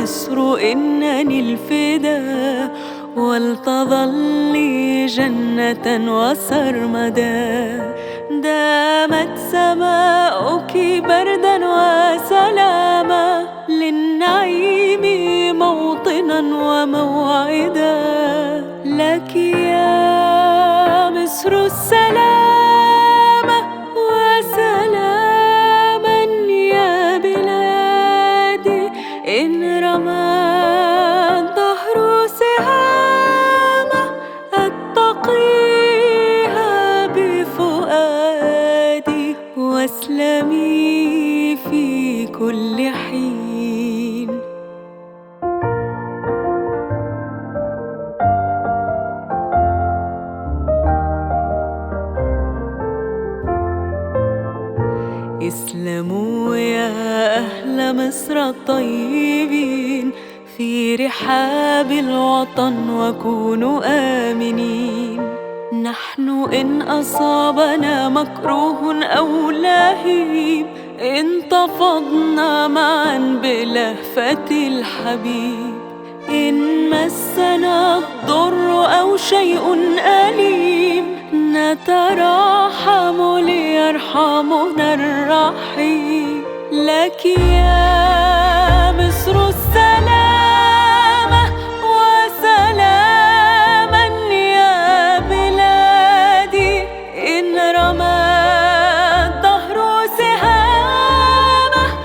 مصر إنني الفدا، ولتظل لي جنة وسرمدا. دامت سماؤك بردا وسلاما، للنعيم موطنا وموعدا. لك يا مصر السلام وسلاما يا بلادي، إن رمى الدهر سهامه أتقيها بفؤادي، واسلمي في كل حين. اسلموا يا أهل مصر الطيبين في رحاب الوطن، وكونوا آمنين. نحن إن أصابنا مكروه أو لهيب، انتفضنا معا بلهفة الحبيب. إن مسنا الضر أو شيء أليم، نتراحم ليرحمنا الرحيم. لك يا مصر السلام وسلاما يا بلادي، إن رمى الدهر سهامه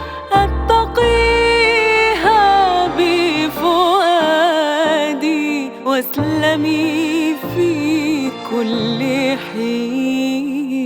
أتقيها بفؤادي، واسلمي في كل حين.